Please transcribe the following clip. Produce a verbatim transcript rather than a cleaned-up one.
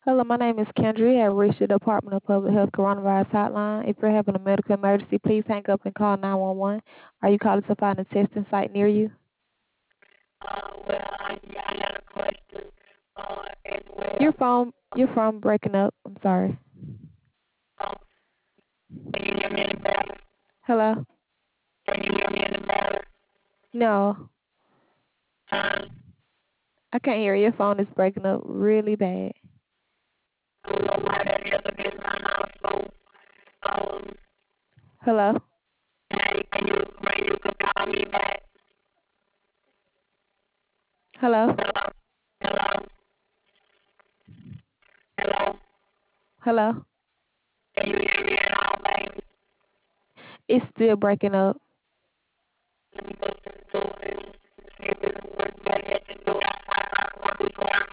Hello, my name is Kendra. You have reached the Department of Public Health Coronavirus Hotline. If you're having a medical emergency, please hang up and call nine one one. Are you calling to find a testing site near you? Uh, well, I, I had a question uh, as Your well. phone, your phone breaking up. I'm sorry. Um, can you hear me any better? Hello? Can you hear me any better? No, Uh, I can't hear you. Your phone is breaking up really bad. I don't know why that is again right now. So, um, Hello? hey, can you, when you can call me back? Hello? Hello? Hello? Hello? Hello? Can you hear me at all, baby? It's still breaking up. Let me go to the door.